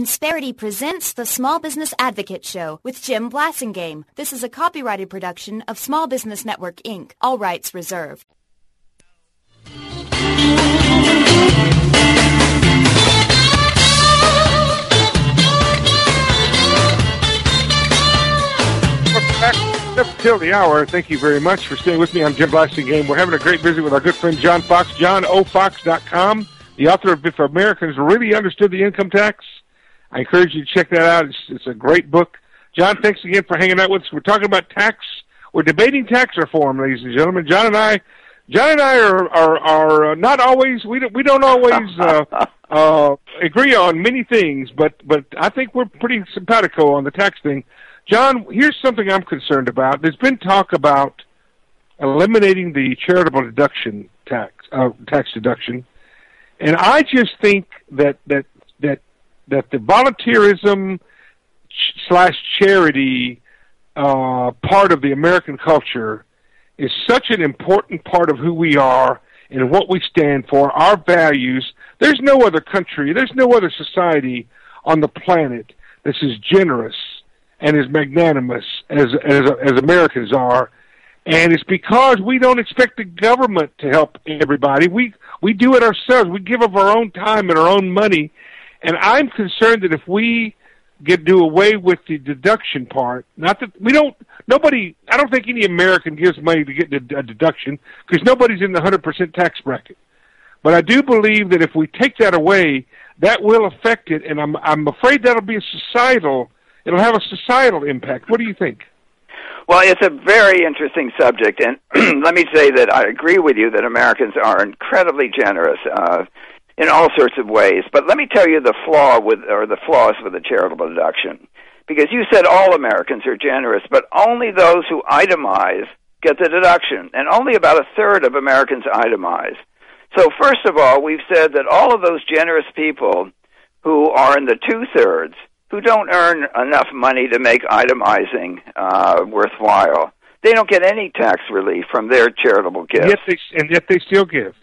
Insperity presents the Small Business Advocate Show with Jim Blasingame. This is a copyrighted production of Small Business Network, Inc., all rights reserved. Up till the hour. Thank you very much for staying with me. I'm Jim Blasingame. We're having a great visit with our good friend John Fox, johnofox.com, the author of If Americans Really Understood the Income Tax. I encourage you to check that out. It's a great book. John, thanks again for hanging out with us. We're talking about tax. We're debating tax reform, ladies and gentlemen. John and I are not always. We don't always agree on many things, but I think we're pretty simpatico on the tax thing. John, here's something I'm concerned about. There's been talk about eliminating the charitable deduction tax deduction, and I just think that the volunteerism / charity part of the American culture is such an important part of who we are and what we stand for, our values. There's no other country, there's no other society on the planet that's as generous and as magnanimous as Americans are. And it's because we don't expect the government to help everybody. We do it ourselves. We give of our own time and our own money. And I'm concerned that if we do away with the deduction part, I don't think any American gives money to get a deduction because nobody's in the 100% tax bracket. But I do believe that if we take that away, that will affect it, and I'm afraid that'll be it'll have a societal impact. What do you think? Well, it's a very interesting subject, and let me say that I agree with you that Americans are incredibly generous in all sorts of ways. But let me tell you the flaws with the charitable deduction. Because you said all Americans are generous, but only those who itemize get the deduction, and only about a third of Americans itemize. So first of all, we've said that all of those generous people who are in the two-thirds, who don't earn enough money to make itemizing worthwhile, they don't get any tax relief from their charitable gifts. Yet they still give.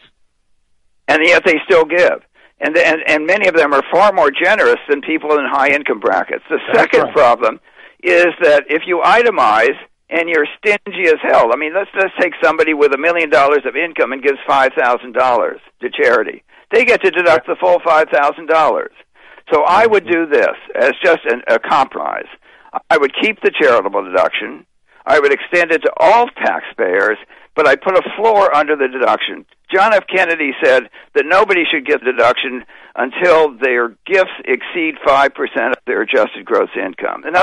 And yet they still give. And many of them are far more generous than people in high-income brackets. The second problem is that if you itemize and you're stingy as hell, I mean, let's take somebody with $1 million of income and gives $5,000 to charity. They get to deduct the full $5,000. So I would do this as just a compromise. I would keep the charitable deduction. I would extend it to all taxpayers, but I put a floor under the deduction. John F. Kennedy said that nobody should get deduction until their gifts exceed 5% of their adjusted gross income. In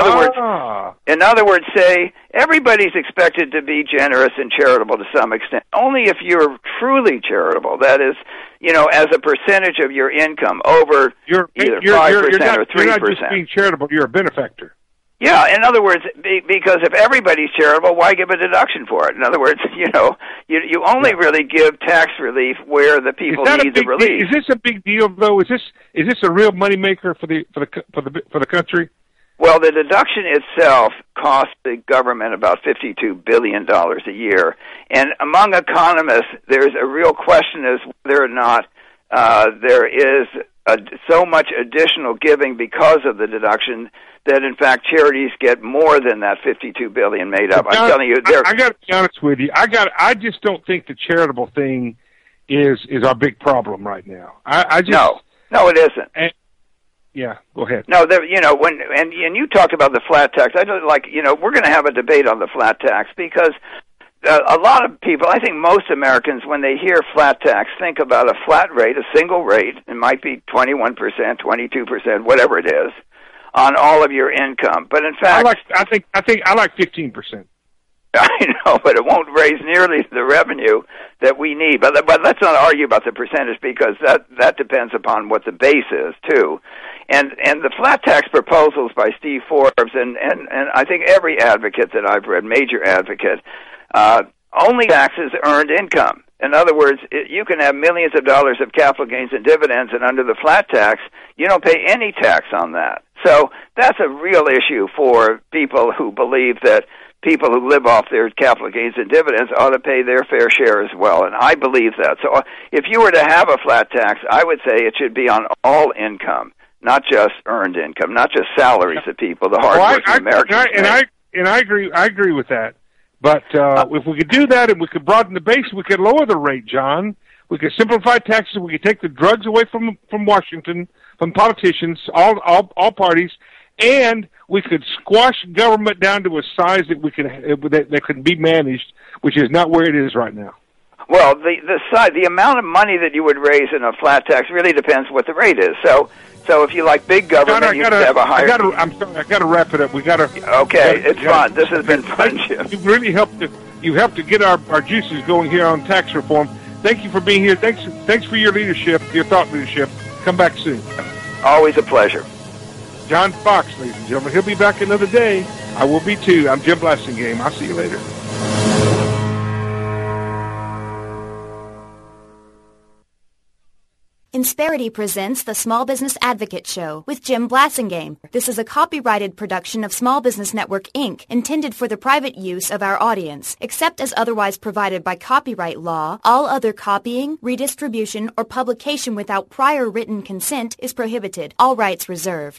other words, say everybody's expected to be generous and charitable to some extent. Only if you're truly charitable, that is, as a percentage of your income over either 5% or 3%. You're not just being charitable, you're a benefactor. Yeah, in other words, because if everybody's charitable, why give a deduction for it? In other words, you only really give tax relief where the people need the relief. Is this a big deal, though? Is this a real moneymaker for the country? Well, the deduction itself costs the government about $52 billion a year, and among economists, there's a real question as whether or not there is so much additional giving because of the deduction that, in fact, charities get more than that $52 billion made up. I'm telling you, I got to be honest with you. I just don't think the charitable thing is our big problem right now. No, it isn't. Yeah, go ahead. No, and you talked about the flat tax. I don't we're going to have a debate on the flat tax because a lot of people, I think most Americans, when they hear flat tax, think about a flat rate, a single rate. It might be 21%, 22%, whatever it is, on all of your income. But in fact, I think I like 15%. I know, but it won't raise nearly the revenue that we need. But let's not argue about the percentage because that depends upon what the base is too. And the flat tax proposals by Steve Forbes and I think every advocate that I've read, major advocate, only taxes earned income. In other words, you can have millions of dollars of capital gains and dividends, and under the flat tax, you don't pay any tax on that. So that's a real issue for people who believe that people who live off their capital gains and dividends ought to pay their fair share as well, and I believe that. So if you were to have a flat tax, I would say it should be on all income, not just earned income, not just salaries of people, the hardworking Americans. I agree with that. But if we could do that and we could broaden the base, we could lower the rate, John. We could simplify taxes. We could take the drugs away from Washington, from politicians, all parties, and we could squash government down to a size that could be managed, which is not where it is right now. Well, the amount of money that you would raise in a flat tax really depends what the rate is. So if you like big government, you have a higher. I'm sorry, I got to wrap it up. It's fun. This has been fun, Jim. You've really helped to get our juices going here on tax reform. Thank you for being here. Thanks for your leadership, your thought leadership. Come back soon. Always a pleasure. John Fox, ladies and gentlemen. He'll be back another day. I will be too. I'm Jim Blasingame. I'll see you later. Insperity presents the Small Business Advocate Show with Jim Blasingame. This is a copyrighted production of Small Business Network, Inc., intended for the private use of our audience. Except as otherwise provided by copyright law, all other copying, redistribution, or publication without prior written consent is prohibited. All rights reserved.